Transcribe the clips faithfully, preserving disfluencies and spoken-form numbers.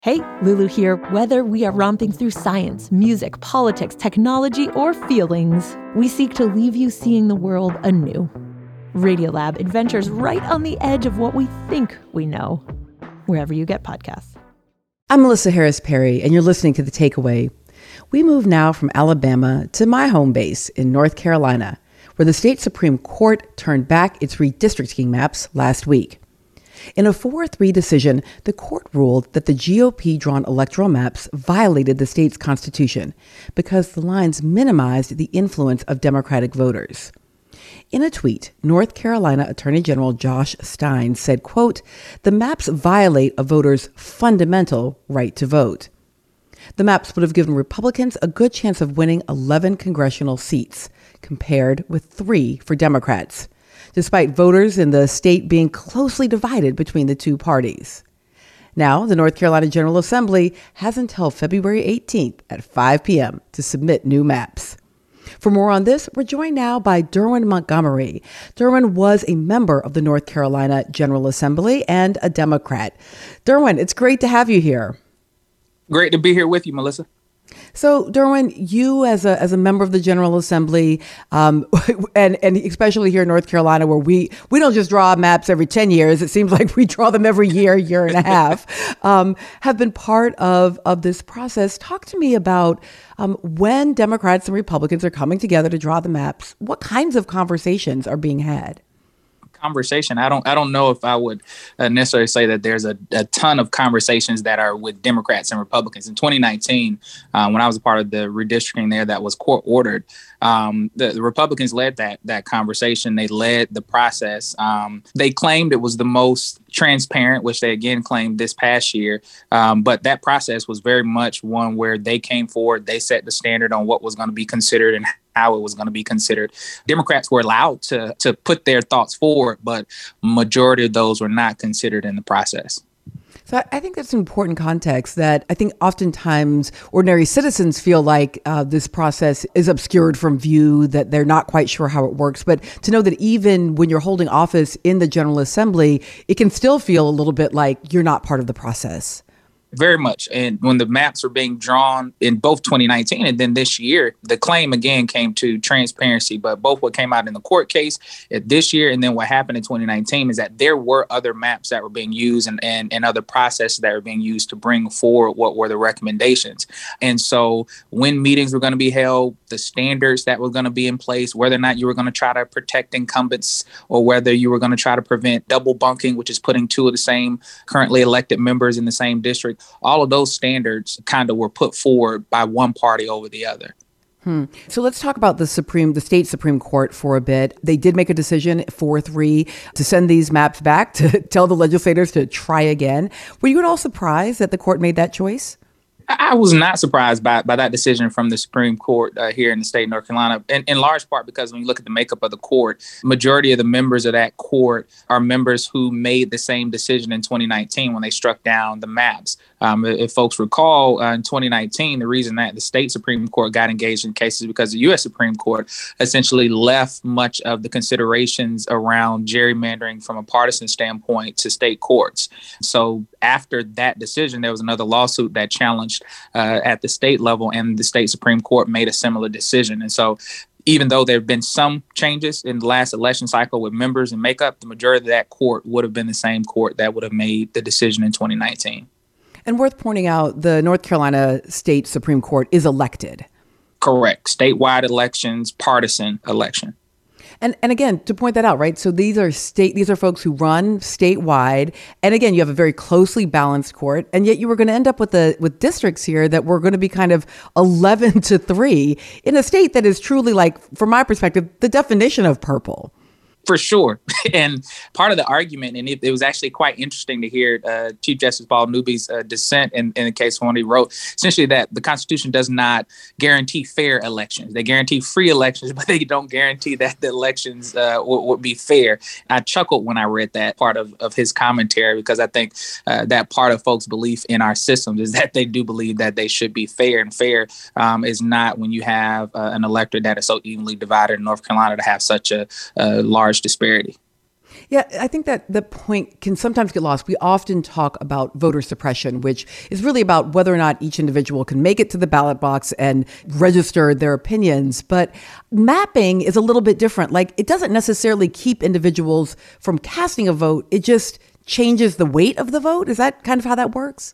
Hey, Lulu here. Whether we are romping through science, music, politics, technology, or feelings, we seek to leave you seeing the world anew. Radiolab adventures right on the edge of what we think we know, wherever you get podcasts. I'm Melissa Harris Perry, and you're listening to The Takeaway. We move now from Alabama to my home base in North Carolina, where the state Supreme Court turned back its redistricting maps last week. In a four three decision, the court ruled that the G O P-drawn electoral maps violated the state's constitution because the lines minimized the influence of Democratic voters. In a tweet, North Carolina Attorney General Josh Stein said, quote, "The maps violate a voter's fundamental right to vote." The maps would have given Republicans a good chance of winning eleven congressional seats, compared with three for Democrats, despite voters in the state being closely divided between the two parties. Now, the North Carolina General Assembly has until February eighteenth at five p.m. to submit new maps. For more on this, we're joined now by Derwin Montgomery. Derwin was a member of the North Carolina General Assembly and a Democrat. Derwin, it's great to have you here. Great to be here with you, Melissa. So, Derwin, you as a as a member of the General Assembly, um, and and especially here in North Carolina, where we we don't just draw maps every ten years, it seems like we draw them every year, year and a half, um, have been part of of this process. Talk to me about um, when Democrats and Republicans are coming together to draw the maps. What kinds of conversations are being had? Conversation. I don't I don't know if I would uh, necessarily say that there's a, a ton of conversations that are with Democrats and Republicans. In twenty nineteen, uh, when I was a part of the redistricting there that was court ordered, um, the, the Republicans led that that conversation. They led the process. Um, they claimed it was the most transparent, which they again claimed this past year. Um, but that process was very much one where they came forward. They set the standard on what was going to be considered and how it was going to be considered. Democrats were allowed to to put their thoughts forward, but majority of those were not considered in the process. So I think that's an important context that I think oftentimes ordinary citizens feel like uh, this process is obscured from view, that they're not quite sure how it works. But to know that even when you're holding office in the General Assembly, it can still feel a little bit like you're not part of the process. Very much. And when the maps were being drawn in both twenty nineteen and then this year, the claim again came to transparency. But both what came out in the court case this year and then what happened in twenty nineteen is that there were other maps that were being used and, and, and other processes that were being used to bring forward what were the recommendations. And so when meetings were going to be held, the standards that were going to be in place, whether or not you were going to try to protect incumbents or whether you were going to try to prevent double bunking, which is putting two of the same currently elected members in the same district. All of those standards kind of were put forward by one party over the other. Hmm. So let's talk about the Supreme, the state Supreme Court for a bit. They did make a decision, four three, to send these maps back, to tell the legislators to try again. Were you at all surprised that the court made that choice? I was not surprised by, by that decision from the Supreme Court uh, here in the state of North Carolina, in, in large part because when you look at the makeup of the court, majority of the members of that court are members who made the same decision in twenty nineteen when they struck down the maps. Um, if folks recall, uh, in twenty nineteen, the reason that the state Supreme Court got engaged in cases because the U S Supreme Court essentially left much of the considerations around gerrymandering from a partisan standpoint to state courts. So after that decision, there was another lawsuit that challenged uh, at the state level, and the state Supreme Court made a similar decision. And so even though there have been some changes in the last election cycle with members and makeup, the majority of that court would have been the same court that would have made the decision in twenty nineteen. And worth pointing out, the North Carolina State Supreme Court is elected. Correct. Statewide elections, partisan election. And and again, to point that out, right? So these are state, these are folks who run statewide. And again, you have a very closely balanced court. And yet you were going to end up with a with districts here that were going to be kind of eleven to three in a state that is truly, like, from my perspective, the definition of purple. For sure. And part of the argument, and it, it was actually quite interesting to hear uh, Chief Justice Paul Newby's uh, dissent in, in the case when he wrote essentially that the Constitution does not guarantee fair elections. They guarantee free elections, but they don't guarantee that the elections uh, w- would be fair. I chuckled when I read that part of, of his commentary because I think uh, that part of folks' belief in our systems is that they do believe that they should be fair. And fair um, is not when you have uh, an electorate that is so evenly divided in North Carolina to have such a, a large disparity. Yeah, I think that the point can sometimes get lost. We often talk about voter suppression, which is really about whether or not each individual can make it to the ballot box and register their opinions. But mapping is a little bit different. Like, it doesn't necessarily keep individuals from casting a vote. It just changes the weight of the vote. Is that kind of how that works?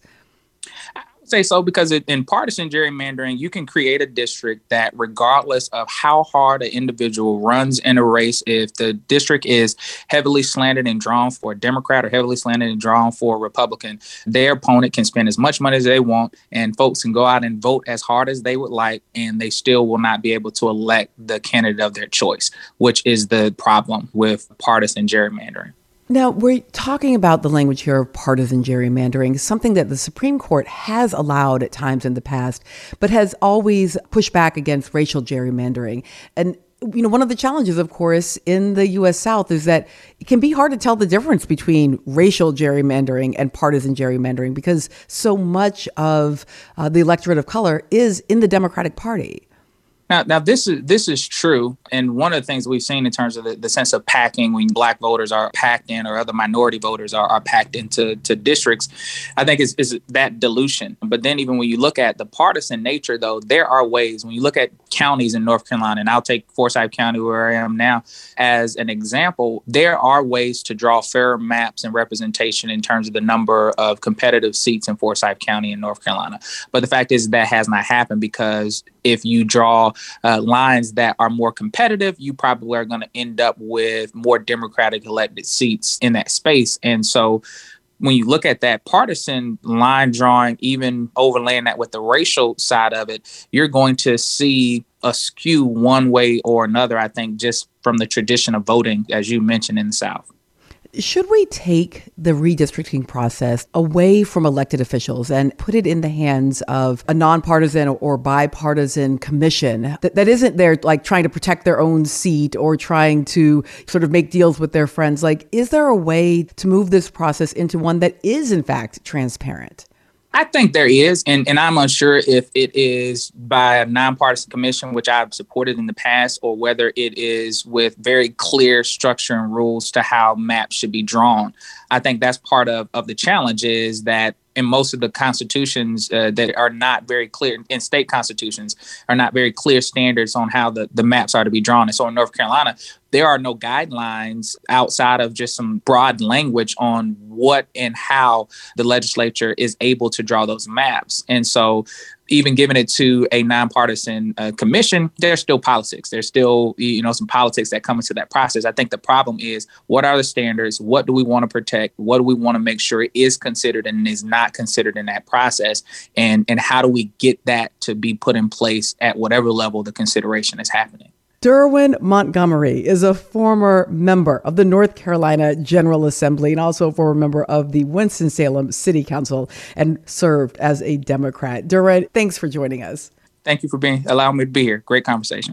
Say so because it, in partisan gerrymandering, you can create a district that, regardless of how hard an individual runs in a race, if the district is heavily slanted and drawn for a Democrat or heavily slanted and drawn for a Republican, their opponent can spend as much money as they want, and folks can go out and vote as hard as they would like, and they still will not be able to elect the candidate of their choice, which is the problem with partisan gerrymandering. Now, we're talking about the language here of partisan gerrymandering, something that the Supreme Court has allowed at times in the past, but has always pushed back against racial gerrymandering. And, you know, one of the challenges, of course, in the U S South is that it can be hard to tell the difference between racial gerrymandering and partisan gerrymandering because so much of uh, the electorate of color is in the Democratic Party. Now, now this is this is true. And one of the things we've seen in terms of the, the sense of packing, when Black voters are packed in or other minority voters are, are packed into to districts, I think is, is that dilution. But then even when you look at the partisan nature, though, there are ways. When you look at counties in North Carolina, and I'll take Forsyth County where I am now as an example, there are ways to draw fairer maps and representation in terms of the number of competitive seats in Forsyth County in North Carolina. But the fact is that has not happened because if you draw uh, lines that are more competitive, you probably are going to end up with more Democratic elected seats in that space. And so when you look at that partisan line drawing, even overlaying that with the racial side of it, you're going to see a skew one way or another, I think, just from the tradition of voting, as you mentioned, in the South. Should we take the redistricting process away from elected officials and put it in the hands of a nonpartisan or bipartisan commission that, that isn't there like trying to protect their own seat or trying to sort of make deals with their friends? Like, is there a way to move this process into one that is, in fact, transparent? I think there is, and, and I'm unsure if it is by a nonpartisan commission, which I've supported in the past, or whether it is with very clear structure and rules to how maps should be drawn. I think that's part of, of the challenge is that in most of the constitutions uh, that are not very clear, in state constitutions, are not very clear standards on how the, the maps are to be drawn. And so in North Carolina, there are no guidelines outside of just some broad language on what and how the legislature is able to draw those maps. And so even giving it to a nonpartisan uh, commission, there's still politics. There's still, you know, some politics that come into that process. I think the problem is, what are the standards? What do we want to protect? What do we want to make sure is considered and is not considered in that process? And, and how do we get that to be put in place at whatever level the consideration is happening? Derwin Montgomery is a former member of the North Carolina General Assembly and also a former member of the Winston-Salem City Council and served as a Democrat. Derwin, thanks for joining us. Thank you for being allowing me to be here. Great conversation.